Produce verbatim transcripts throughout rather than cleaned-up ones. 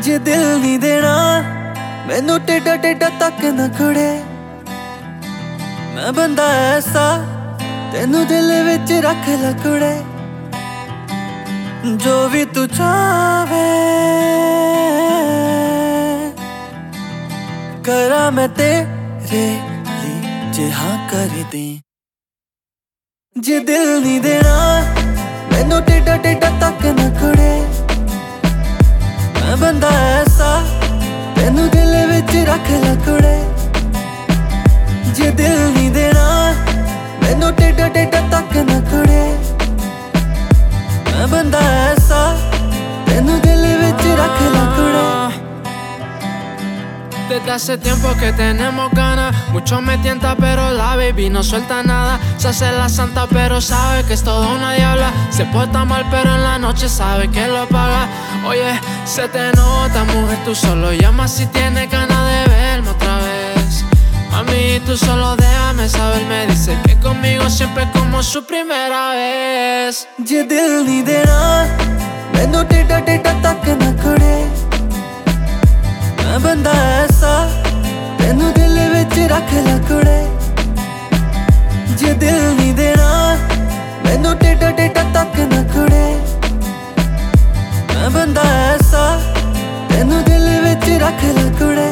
जे दिल नहीं देना मैनू टेढ़ा टेढ़ा तक न कुड़े। मैं बंदा ऐसा तेनू दिल विच रख ला कुड़े। जो भी तू चाहे करा मैं तेरे लिए जे हाँ कर दे। जे दिल नहीं देना मैनू टेढ़ा टेढ़ा तक न कुड़े। मैं बंदा ऐसा तेनू दिल विच रख ला कुड़े। जे दिल नहीं देना मैनू टेढ़ा टेढ़ा तक न कुड़े। मैं बंदा ऐसा तेनू दिल विच रख ला कुड़े। Desde hace tiempo que tenemos ganas, mucho me tienta pero la baby no suelta nada. Se hace la santa pero sabe que es toda una diabla. Se porta mal pero en la noche sabe que lo paga. Oye, se te nota mujer, tú solo llamas si tienes ganas de verme otra vez. Mami, tú solo déjame saber, me dice que conmigo siempre es como su primera vez. जे दिल नहीं देना मैनू टेढ़ा टेढ़ा तक न कुड़े। मैं बंदा ऐसा तेनू दिल विच रख ला कुड़े। जे दिल नहीं देना मैनू टेढ़ा टेढ़ा तक न कुड़े। मैं बंदा ऐसा तेनू दिल विच रख ला कुड़े।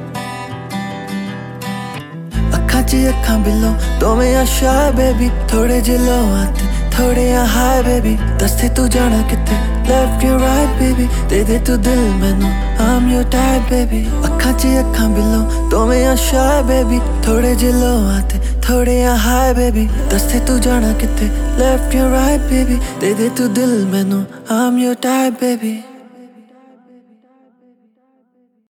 अखां च अखां बिलो दोवें आशा बेबी, थोड़े जे लो आते थोड़े हाय बेबी। दस्ते तू जाना किथे लेफ्ट या राइट बेबी, दे दे तू दिल मैनू I'm your type baby। अखां च अखां बिलो दोवें आशा बेबी, थोड़े जे लो आते थोड़े हाय बेबी। दस्ते तू जाना किथे लेफ्ट या राइट बेबी, दे दे तू दिल मैनू I'm your type baby।